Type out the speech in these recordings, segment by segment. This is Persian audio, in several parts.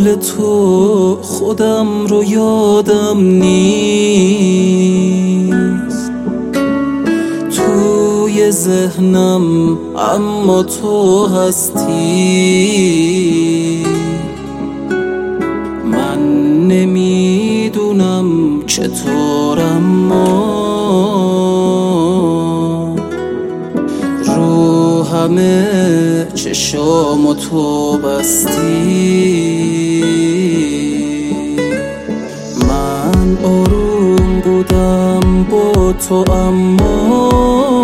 حال تو خودم رو یادم نیست، توی ذهنم اما تو هستی. من نمیدونم چطور، اما رو همه چشام تو بستی. من آروم بودم با تو، اما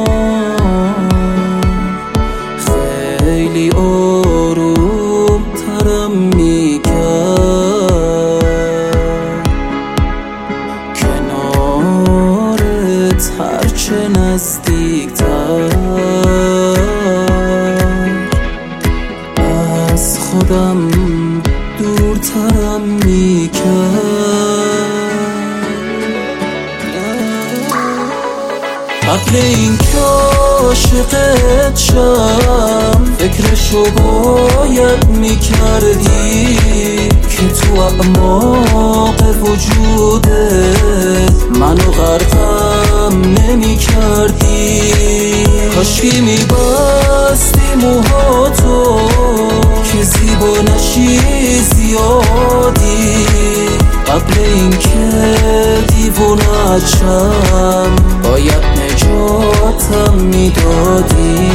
خیلی آروم ترم میکرد. کنارت هرچه نزدیکتر از خودم دورترم میکرد. قبل این که عاشقت شم فکرشو باید میکردی که تو اعماق وجودت منو غرقم نمیکردی. کاشکی میبستی موهاتو که زیبا نشی زیادی. قبل این که دیوونت شم باید نجاتم میدادی.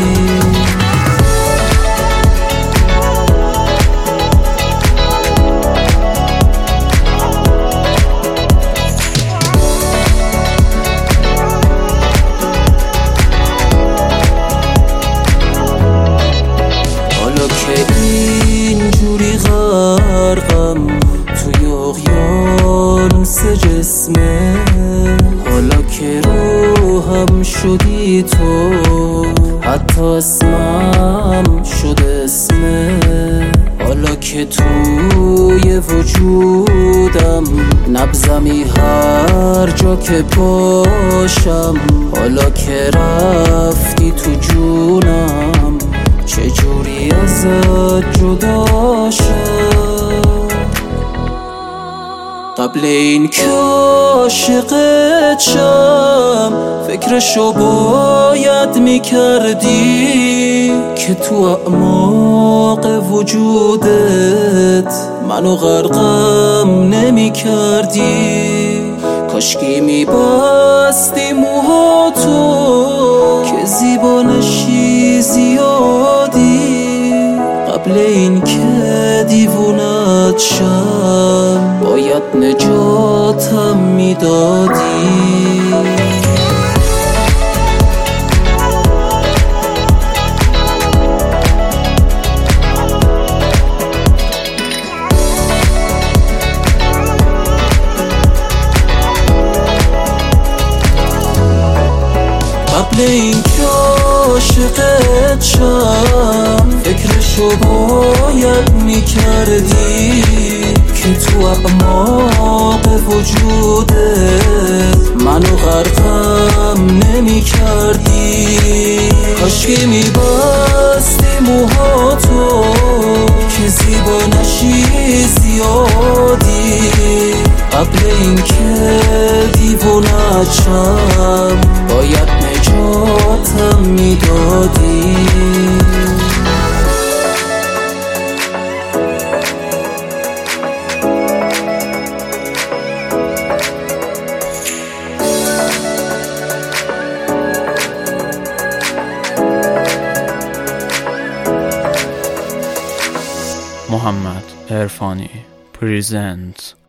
حالا که اینجوری غرقم توی اقیانوس جسمه، حالا که روحم شدی تو، حتی اسمم شده اسمه. حالا که توی وجودم نبضمی هر جا که باشم، حالا که رفتی تو جونم چجوری ازت جدا شم. قبل این که عاشقت شم فکرشو باید میکردی که تو اعماق وجودت منو غرقم نمیکردی. کاشکی میبستی موهاتو که زیبا نشی زیادی. قبل این که دیوونت شم باید نجاتم میدادی. قبل این که عاشقت شم فکرشو باید میکردی که تو اعماق وجودت منو غرقم نمیکردی. کاشکی میبستی موهاتو که زیبا نشی زیادی. قبل این که دیوونت شم باید نجاتم میدادی. محمد عرفانی presents